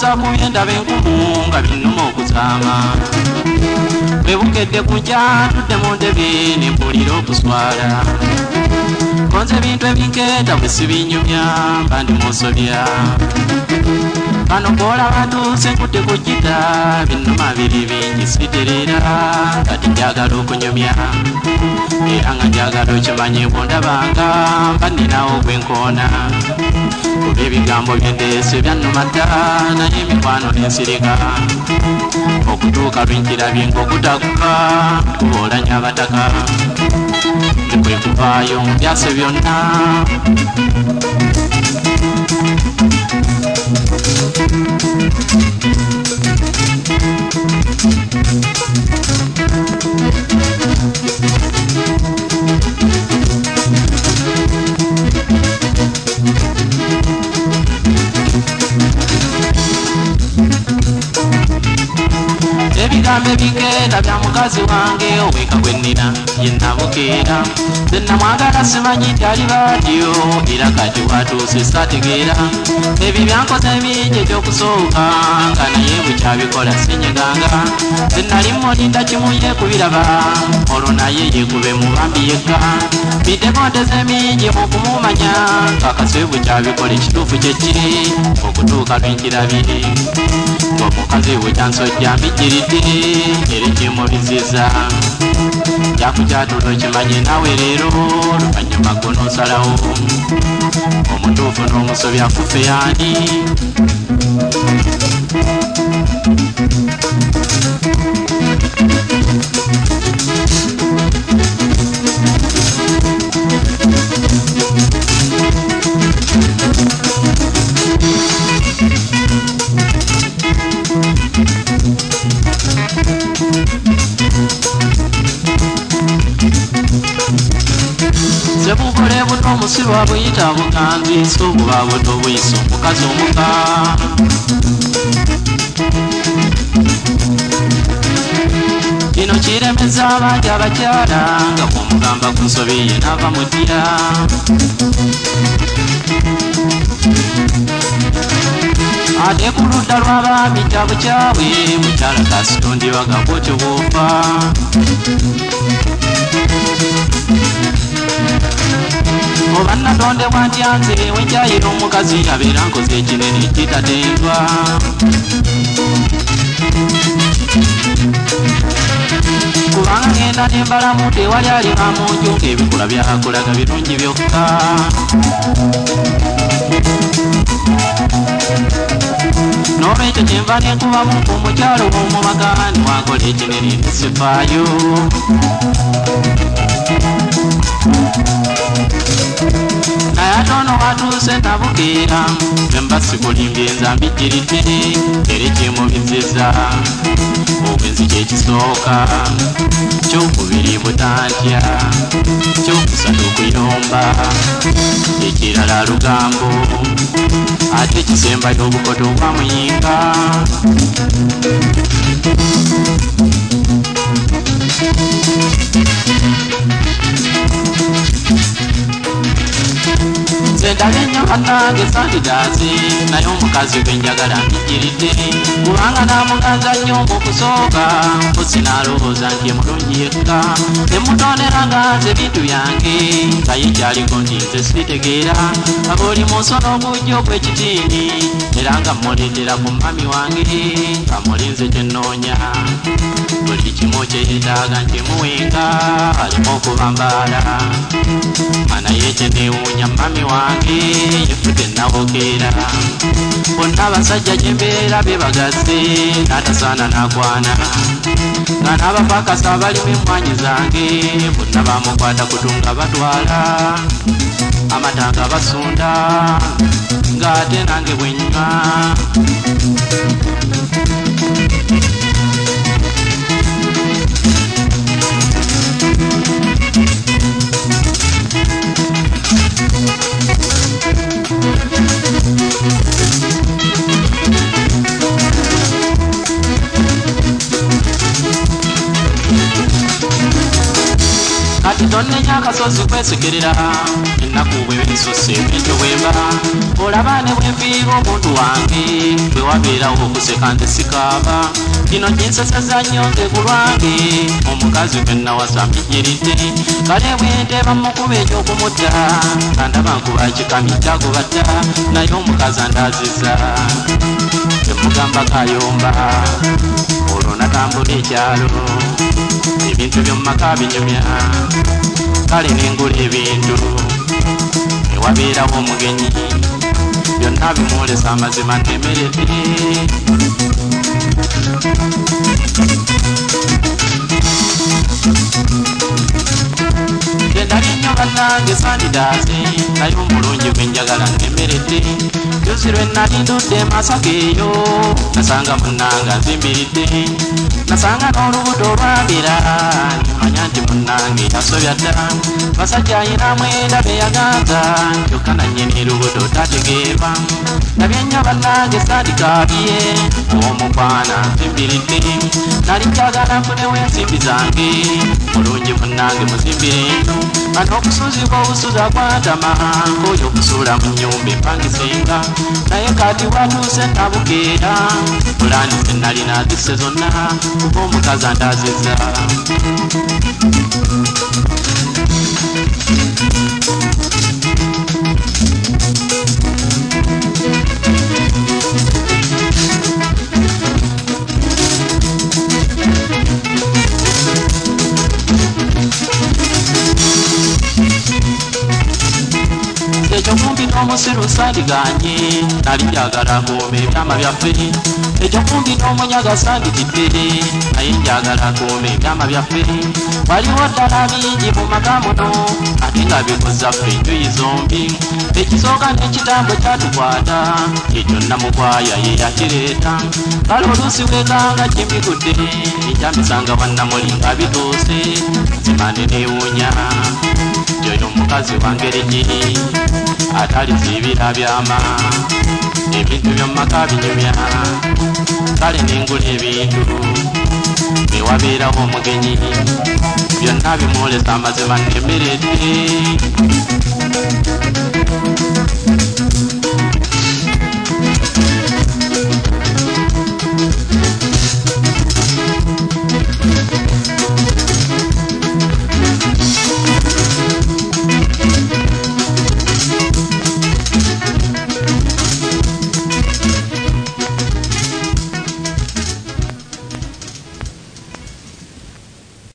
sakubye ndaba enkumu nga binnuma okuzaama bwe bukedde ku nkya tudde mu ntebe ne mpulira okuswala konze ebintu ebinkeeta bwe sibinyumya mba ndi musobya bano kwola batuuse nkutte ku jjita binnuma biri bingi siterera kati njagala okunyumya era nga njagala okimanye bwondabanga mba nninawo gwenkoona kuba ebigambo byendeese byannuma dda naye emikwano n'ensirika okutuuka lwenkirabye ng'okutakuba kuboolanya abataka ndikwe kuvaayo mu byase byonna ebigambo ebigenda bya mukazi wange oweka gwe nnina ye namukeera nze namwagala simanyi nti ali baatyo era kati watuuse sategeera ebyo byankoze bingi ekyokusooka nga naye bukyabikola sinyeganga nze nali mulinda kimu yeekubiraba olwo naye yeekube mubambi yekka biddekonteze mingi mu kumumanya kakase bukyabikola ekituufu kyekiri okutuuka lwenkirabire ng'omukazi bwekyansojja mbijjiridde era kimubiziza jakukyatulo kimanye nawe leero luvannyuma gonoosalawo omutuufu n'omusobya kufe yaani sebubole buno omusirwa buyita buganzi so buba buto buyisa omukazi omuka kino kiremeza abangi abakyala nga bwomugamba ku nsobi ye naava muddira ate ku ludda lw'abaami tabukyawe mukyala kasitondibwaga bwotyo bw'ofa oba natondebwa ntya nze wenkyayira omukazi abeera nkoze ekinene kitatendwa kubanga ngenda nembalamu tewali alima munju ng'ebikula byakulaga birungi byokka n'olwekyo kyenva nenkubamu ku mukyalo w'omumaka niwakola ekinene nesifaayo naye ate ono watuuse nabukeera emba sikulimbye nza mbijjiridde era ekimubiziza obwenzi kyekisooka kyokubiri butantya kyokusatu okuyomba ekirala lugambo ate kisembayo obukoto obwa muyinga nze ndaba ennyo bannange sandidaazi naye omukazi gwe njagala mbijjiridde kubanga namuganza nnyo mu kusooka mpozi nalowooza nti mulungi yekka nemutondera nga nze bintu byange nga ye kyaliko nti nze sitegeera aba oli mu nsono obujja ogw'ekitiini era nga muleetera ku mami wange nga mulinze kyennoonya buli kimu kyeyetaaga nkimuwenga alimu okubambaala naye kyeneewuunya mami wange yefudde nabokeera bonna abasajja gyembeera bebagasse n'atasaana n'akwana nga n'abapakasa abalimu emmwanyi zange bonna bamukwata kutunga batwala amatanga basunda ng'ate nange bwennywa kati tonnenya akasozi kwesekerera ennaku bwe bensose ebintu bwemba olaba ne bwenfiirwa omuntu wange bwe wabeerawo okuseka nze sikaaba kino kinseseza nnyo nze ku lwange omukazi gwe nawasa mpijiridde kale bwenteba mukuba ekyokumutta kandaba nkuba kikami kyakubadda naye omukazi andaaziza temugamba kayomba olwo natambula ekyalo ebintu by'omumaka binyumya kale nengula ebintu ewabeerawo omugenyi byonna bimwolesa amazima nemeredde ndali nnyo bannange sandidaaze naye omulungi gwe njagala nemeredde juzi lwe nali ndudde Masaka eyo nasanga munnanga nzimbiridde nasanga n'olubuto olwabira nimanya nti munnange yasobya dda basajja ayina mwenda beyaganza kyokka nannyini lubuto tategeerwa nabye nnyo bannange sandikaabye omukwana nzimbiridde nali njagala nfunewo ensimbi zange mulungi munnange muzimbire eno kano okusuzibwa obusuza kwantama ng'oyo okusuula mu nnyumba empangisenga naye kati watuuse nabukeera pulaani ze nalina zisse zonna kuba omukazi andaaziza ekyo kumpi n'omusiru sandiganye nali njagala kuuma ebyama byaffe ekyo kumpi n'omunyaga sanditidde naye njagala kuuma ebyama byaffe waliwo ddala bingi mu maka muno ate nga bikoza ffe enjuyi zombi ekisooka n'ekitambo kyatukwata ekyo namukwaya ye yakireeta kale oluusi wekanga kimbigudde enjamisanga wannamuli nga bituuse zimane neewuunya oyo omukazi wangeri giri atalizibira byama ebintu by'omumaka binyumya kale nengula ebintu bewabeerawo omugenyi byonna bimwolesa amazima nemeredde